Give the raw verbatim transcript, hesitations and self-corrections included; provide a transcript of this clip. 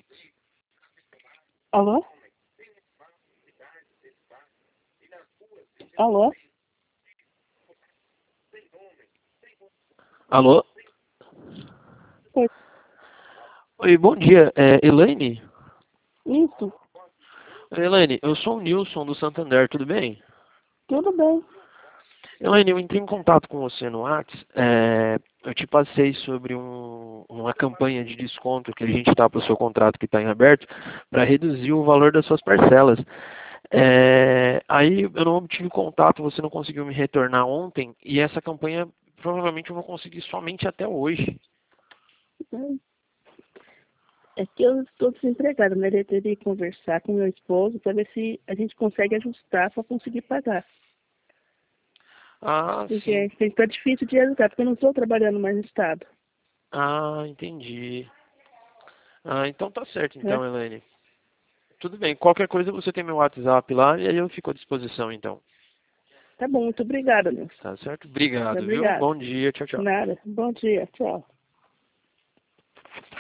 Alô? Alô? Alô? Oi. Oi, bom dia. É Elaine? Isso, Elaine, eu sou o Nilson do Santander, tudo bem? tudo bem. Elaine, eu entrei em contato com você no WhatsApp. É, eu te passei sobre um- uma campanha de desconto que a gente está para o seu contrato que está em aberto para reduzir o valor das suas parcelas. É, aí eu não obtive contato, você não conseguiu me retornar ontem e essa campanha provavelmente eu vou conseguir somente até hoje. É que eu estou desempregada, né? Eu teria que conversar com meu esposo para ver se a gente consegue ajustar para conseguir pagar. Ah, Porque sim. está difícil de ajustar, porque eu não estou trabalhando mais no estado. Ah, entendi. Ah, então tá certo Né? então, Elaine. Tudo bem. Qualquer coisa você tem meu WhatsApp lá e aí eu fico à disposição então. Tá bom, muito obrigada, Nilson. Tá certo? Obrigado, viu? Obrigada. Bom dia. Tchau, tchau. Nada. Bom dia, tchau.